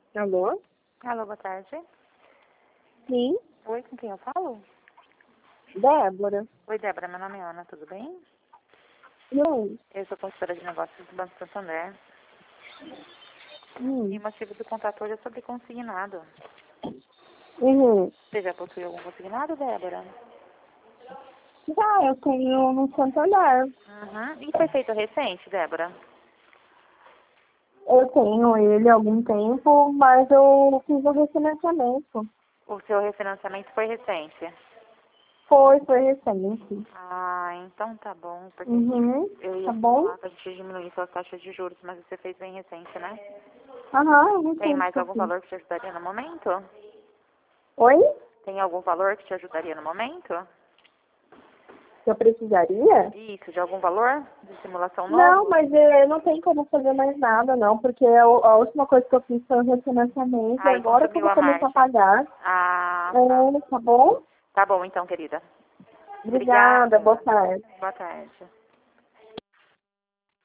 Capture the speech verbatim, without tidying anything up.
Alô? Alô, boa tarde. Sim, Oi, com quem eu falo? Débora. Oi, Débora, meu nome é Ana, tudo bem? E aí? Eu sou consultora de negócios do Banco Santander. Hum. E o motivo do contato hoje é sobre consignado. Uhum. Você já possui algum consignado, Débora? Já, eu tenho no Santander. Uhum. E foi feito recente, Débora? Eu tenho ele há algum tempo, mas eu fiz o refinanciamento. O seu refinanciamento foi recente? Foi, foi recente. Ah, então tá bom, porque Uhum. eu Tá ia bom? falar pra gente diminuir suas taxas de juros, mas você fez bem recente, né? Aham, é Tem recente mais que eu algum fiz. valor que te ajudaria no momento? Oi? Tem algum valor que te ajudaria no momento? Eu precisaria? Isso, de algum valor de simulação Não, novo? mas eh, não tem como fazer mais nada, não, porque a, a última coisa que eu fiz foi o refinanciamento e Aí agora que eu consumiu vou a começar a margem. pagar. Ah, tá. É, tá bom? Tá bom então, querida. Obrigada, boa Obrigada. tarde. Boa tarde.